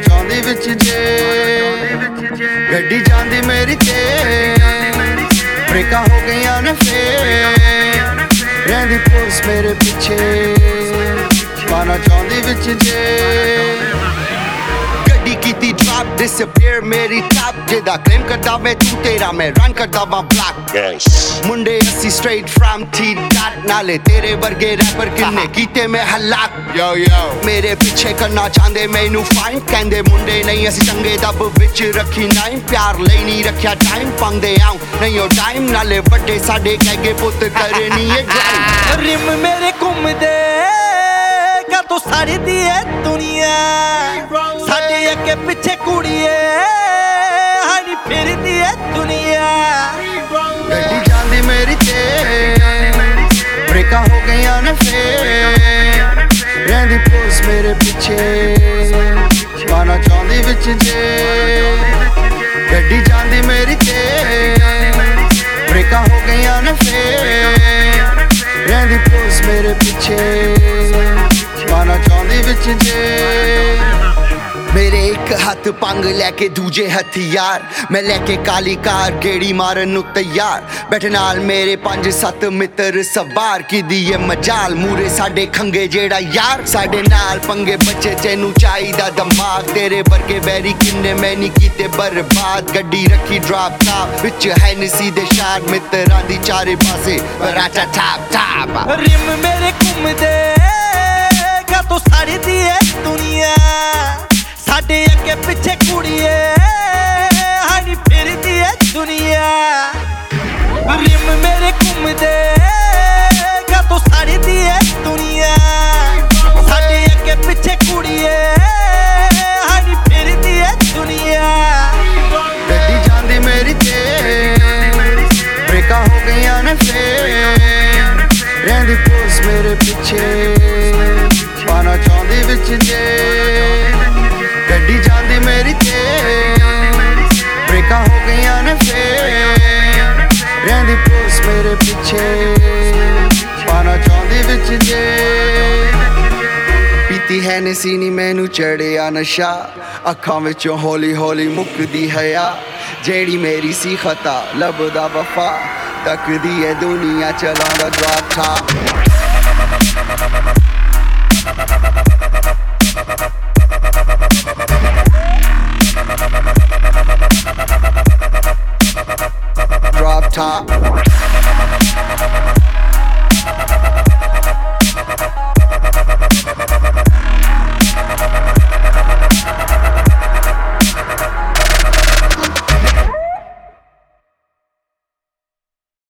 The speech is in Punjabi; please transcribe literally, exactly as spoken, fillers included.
ਚਾਹੁੰਦੀ ਵਿੱਚ ਜੇ ਗੱਡੀ ਜਾਂਦੀ ਮੇਰੀ ਤੇ ਬ੍ਰੇਕਾਂ ਹੋ ਗਈਆਂ ਨੇ ਫੇਰ ਰਹਿੰਦੀ ਪੁਲਿਸ ਮੇਰੇ ਪਿੱਛੇ ਪਾਣਾ ਚਾਹੁੰਦੀ ਵਿੱਚ ਜੇ ਗੱਡੀ ਕੀਤੀ ਡ੍ਰੌਪ disappear ਮੇਰੀ ਟਾਪ ਜਿਹਦਾ ਕਲੇਮ ਕਰਦਾ ਮੈਂ ਤੂੰ ਤੇਰਾ ਮੈਂ ਰਨ ਕਰਦਾ ਵਾਂ ਬਲੈਕ ਮੁੰਡੇ ਅਸੀਂ straight from T dot ਨਾਲੇ ਤੇਰੇ ਵਰਗੇ ਰੈਪਰ ਕਿੰਨੇ ਕੀਤੇ ਮੈਂ ਹਲਾਕ ਯੋ ਯੋ ਮੇਰੇ ਪਿੱਛੇ ਕਰਨਾ ਚਾਹੁੰਦੇ ਮੈਨੂੰ ਫਾਈਨ ਕਹਿੰਦੇ ਮੁੰਡੇ ਨਹੀਂ ਅਸੀਂ ਚੰਗੇ ਦੱਬ ਵਿੱਚ ਰੱਖੀ ਨਾਈਨ ਪਿਆਰ ਲਈ ਨਹੀਂ ਰੱਖਿਆ ਟਾਈਮ ਪੰਗਦੇ ਆਉ ਨਹੀਂ ਉਹ ਟਾਈਮ ਨਾਲੇ ਵੱਡੇ ਸਾਡੇ ਕਹਿਗੇ ਪੁੱਤ ਕਰੇ ਨਹੀਂ ਇਹ ਡਰਾਈਵ ਰਿਮ ਮੇਰੇ ਘੁੰਮਦੇ ਕਾ ਤੂੰ ਸਾਰੀ ਦੀ ਏ ਦੁਨੀਆ ਸਾਡੇ ਅੱਗੇ ਪਿੱਛੇ ਕੁੜੀਏ ਹਾਨੀ ਫਿਰਦੀ ਏ ਦੁਨੀਆ ਗੱਡੀ ਜਾਂਦੀ ਮੇਰੀ ਤੇ ਬ੍ਰੇਕਾਂ ਹੋ ਗਈਆਂ ਨੇ ਫੇਰ ਰਹਿੰਦੀ ਪੁਲਿਸ ਮੇਰੇ ਪਿੱਛੇ ਪਾਣਾ ਚਾਹੁੰਦੀ ਵਿੱਚ ਜੇ ਗੱਡੀ ਜਾਂਦੀ ਮੇਰੀ ਤੇ ਬ੍ਰੇਕਾਂ ਹੋ ਗਈਆਂ ਨੇ ਫੇਰ ਰਹਿੰਦੀ ਪੁਲਿਸ ਮੇਰੇ ਪਿੱਛੇ ਪਾਣਾ ਚਾਹੁੰਦੀ ਵਿੱਚ ਜੇ ਮੇਰੇ ਇੱਕ ਹੱਥ ਪੰਗ ਲੈ ਕੇ ਦੂਜੇ ਹਥਿਆਰ ਮੈਂ ਲੈ ਕੇ ਕਾਲੀ ਕਾਰ ਗੇੜੀ ਮਾਰਨ ਨੂੰ ਤਿਆਰ ਬੈਠੇ ਨਾਲ ਮੇਰੇ ਪੰਜ ਸੱਤ ਮਿੱਤਰ ਸਵਾਰ ਕੀਦੀ ਏ ਮਜਾਲ ਮੂਰੇ ਸਾਡੇ ਖੰਗੇ ਜਿਹੜਾ ਯਾਰ ਸਾਡੇ ਨਾਲ ਪੰਗੇ ਬੱਚੇ ਤੈਨੂੰ ਚਾਹੀਦਾ ਦਿਮਾਗ ਤੇਰੇ ਵਰਗੇ ਬੈਰੀ ਕਿੰਨੇ ਮੈਂ ਨਹੀਂ ਕੀਤੇ ਬਰਬਾਦ ਗੱਡੀ ਰੱਖੀ ਡ੍ਰੌਪ ਟਾਪ ਵਿੱਚ ਹੈਨਸੀ ਦੇ ਸ਼ਾਰ ਮਿੱਤਰਾਂ ਦੀ ਚਾਰੇ ਪਾਸੇ ਰਾਟਾ ਟਾਪ ਟਾਪ ਰਿਮ ਮੇਰੇ ਘੁੰਮਦੇ ਕਾ ਤੂੰ ਸਾਰੀ ਦੀ ਏ ਦੁਨੀਆ ਸਾਡੇ ਅੱਗੇ ਪਿੱਛੇ ਕੁੜੀਏ ਹਾਨੀ ਫਿਰਦੀ ਏ ਦੁਨੀਆ ਰਿਮ ਮੇਰੇ ਘੁੰਮਦੇ ਕਾ ਤੂੰ ਸਾਰੀ ਦੀ ਏ ਦੁਨੀਆ ਸਾਡੇ ਅੱਗੇ ਪਿੱਛੇ ਕੁੜੀਏ ਹਾਨੀ ਫਿਰਦੀ ਏ ਦੁਨੀਆ ਗੱਡੀ ਜਾਂਦੀ ਮੇਰੀ ਤੇ ਬ੍ਰੇਕਾਂ ਹੋ ਗਈਆਂ ਨੇ ਫੇਰ ਰਹਿੰਦੀ ਪੁਲਿਸ ਮੇਰੇ ਪਿੱਛੇ ਪਾਣਾ ਚਾਹੁੰਦੀ ਵਿੱਚ ਜੇ ਗੱਡੀ ਜਾਂਦੀ ਮੇਰੀ ਤੇ ਬ੍ਰੇਕਾਂ ਹੋ ਗਈਆਂ ਨੇ ਫੇਰ ਰਹਿੰਦੀ ਪੁਲਿਸ ਮੇਰੇ ਪਿੱਛੇ ਪਾਣਾ ਚਾਹੁੰਦੀ ਵਿੱਚ ਜੇ ਪੀਤੀ ਹੈਨਸੀ ਨੀ ਮੈਨੂੰ ਚੜਿਆ ਨਸ਼ਾ ਅੱਖਾਂ ਵਿੱਚੋਂ ਹੌਲੀ ਹੌਲੀ ਮੁੱਕਦੀ ਹਯਾ ਜਿਹੜੀ ਮੇਰੀ ਸੀ ਖਤਾ ਲੱਭਦਾ ਵਫਾ ਤੱਕਦੀ ਏ ਦੁਨੀਆ ਚਲਾਉਂਦਾ ਡ੍ਰੌਪ ਟਾਪ